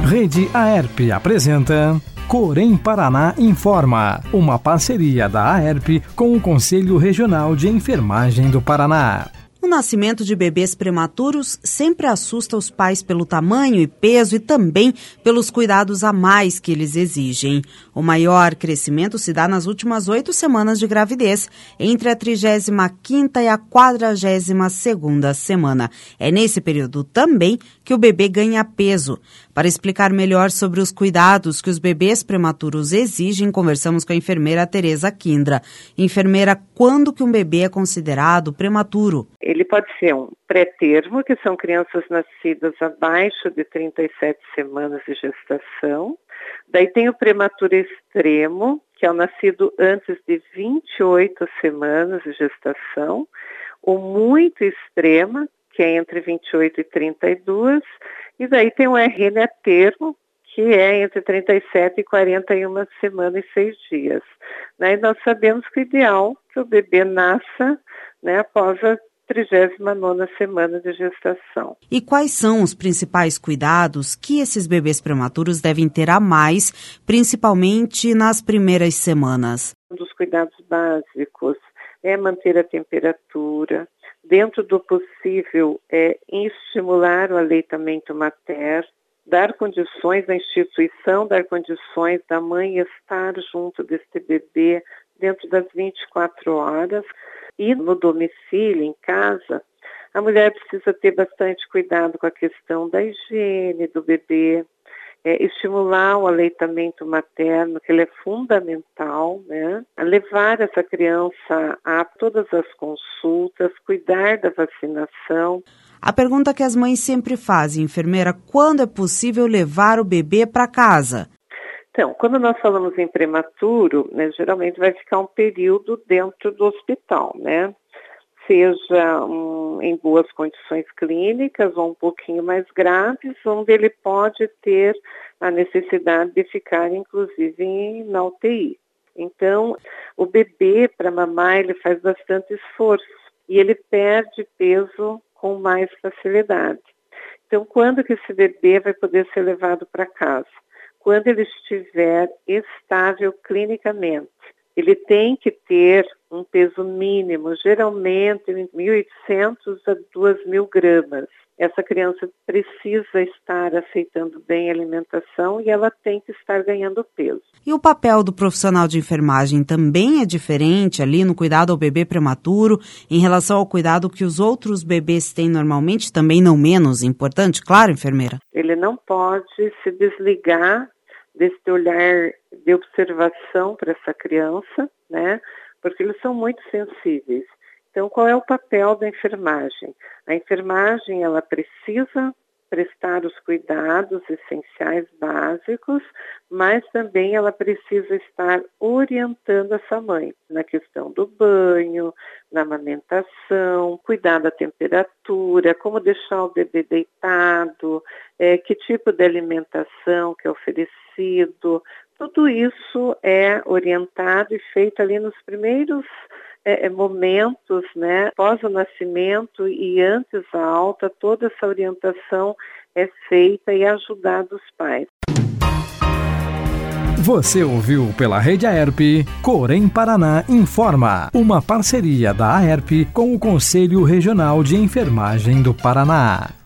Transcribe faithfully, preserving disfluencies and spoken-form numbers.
Rede Aerp apresenta Corém Paraná Informa, uma parceria da Aerp com o Conselho Regional de Enfermagem do Paraná. O nascimento de bebês prematuros sempre assusta os pais pelo tamanho e peso e também pelos cuidados a mais que eles exigem. O maior crescimento se dá nas últimas oito semanas de gravidez, entre a trigésima quinta e a quadragésima segunda semana. É nesse período também que o bebê ganha peso. Para explicar melhor sobre os cuidados que os bebês prematuros exigem, conversamos com a enfermeira Tereza Kindra. Enfermeira, quando que um bebê é considerado prematuro? Ele pode ser um pré-termo, que são crianças nascidas abaixo de trinta e sete semanas de gestação. Daí tem o prematuro extremo, que é o nascido antes de vinte e oito semanas de gestação. O muito extrema, que é entre vinte e oito e trinta e duas. E daí tem o R N a termo, que é entre trinta e sete e quarenta e uma semanas e seis dias. Né? E nós sabemos que o ideal é que o bebê nasça, né, após a trigésima nona semana de gestação. E quais são os principais cuidados que esses bebês prematuros devem ter a mais, principalmente nas primeiras semanas? Um dos cuidados básicos é manter a temperatura. Dentro do possível, é estimular o aleitamento materno, dar condições da instituição, dar condições da mãe estar junto deste bebê dentro das vinte e quatro horas. E no domicílio, em casa, a mulher precisa ter bastante cuidado com a questão da higiene do bebê, é, estimular o aleitamento materno, que ele é fundamental, né? Levar essa criança a todas as consultas, cuidar da vacinação. A pergunta que as mães sempre fazem, enfermeira, quando é possível levar o bebê para casa? Então, quando nós falamos em prematuro, né, geralmente vai ficar um período dentro do hospital, né? Seja um, em boas condições clínicas ou um pouquinho mais graves, onde ele pode ter a necessidade de ficar, inclusive, na U T I. Então, o bebê, para mamar, ele faz bastante esforço e ele perde peso com mais facilidade. Então, quando que esse bebê vai poder ser levado para casa? Quando ele estiver estável clinicamente. Ele tem que ter um peso mínimo, geralmente de mil e oitocentos a duas mil gramas. Essa criança precisa estar aceitando bem a alimentação e ela tem que estar ganhando peso. E o papel do profissional de enfermagem também é diferente ali no cuidado ao bebê prematuro em relação ao cuidado que os outros bebês têm normalmente, também não menos importante, claro, enfermeira? Ele não pode se desligar desse olhar de observação para essa criança, né? Porque eles são muito sensíveis. Então, qual é o papel da enfermagem? A enfermagem, ela precisa prestar os cuidados essenciais básicos, mas também ela precisa estar orientando essa mãe na questão do banho, na amamentação, cuidar da temperatura, como deixar o bebê deitado, é, que tipo de alimentação que é oferecido. Tudo isso é orientado e feito ali nos primeiros É, momentos, né, após o nascimento e antes da alta, toda essa orientação é feita e ajudada os pais. Você ouviu pela Rede Aerp, Corém Paraná Informa, uma parceria da Aerp com o Conselho Regional de Enfermagem do Paraná.